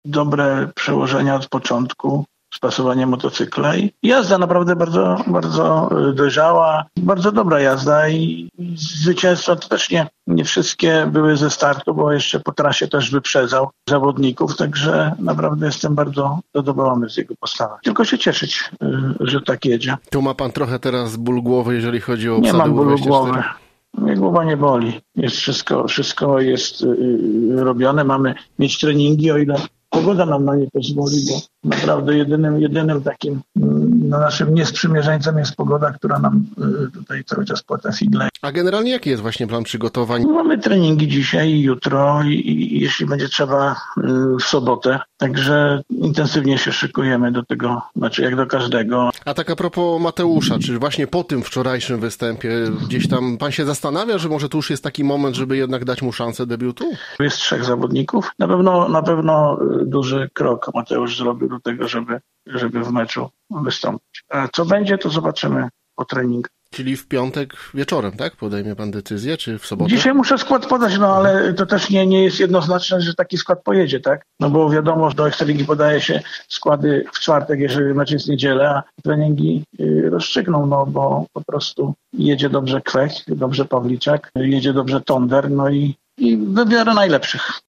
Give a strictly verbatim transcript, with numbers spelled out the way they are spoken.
dobre przełożenia od początku, spasowanie motocykla i jazda naprawdę bardzo, bardzo dojrzała, bardzo dobra jazda i zwycięstwa to też nie, nie wszystkie były ze startu, bo jeszcze po trasie też wyprzedzał zawodników, także naprawdę jestem bardzo zadowolony z jego postawy. Tylko się cieszyć, że tak jedzie. Tu ma pan trochę teraz ból głowy, jeżeli chodzi o Nie mam bólu dwadzieścia cztery. głowy. Mnie głowa nie boli. Jest wszystko, wszystko jest yy, robione. Mamy mieć treningi, o ile pogoda nam na nie pozwoli, bo naprawdę jedynym, jedynym takim no, naszym niesprzymierzeńcem jest pogoda, która nam y, tutaj cały czas płata figle. A generalnie jaki jest właśnie plan przygotowań? No, mamy treningi dzisiaj i jutro i, i jeśli będzie trzeba y, w sobotę. Także intensywnie się szykujemy do tego, znaczy jak do każdego. A tak a propos Mateusza, czy właśnie po tym wczorajszym występie gdzieś tam pan się zastanawia, że może to już jest taki moment, żeby jednak dać mu szansę debiutu? Jest trzech zawodników. Na pewno, na pewno duży krok Mateusz zrobił do tego, żeby, żeby w meczu wystąpić. A co będzie, to zobaczymy po treningu. Czyli w piątek wieczorem, tak? Podejmie pan decyzję, czy w sobotę? Dzisiaj muszę skład podać, no ale to też nie, nie jest jednoznaczne, że taki skład pojedzie, tak? No bo wiadomo, że do Ekstraligi podaje się składy w czwartek, jeżeli mecz jest niedzielę, a treningi yy, rozstrzygną, no bo po prostu jedzie dobrze Kwech, dobrze Pawliczak, jedzie dobrze Tonder, no i, i wybiorę najlepszych.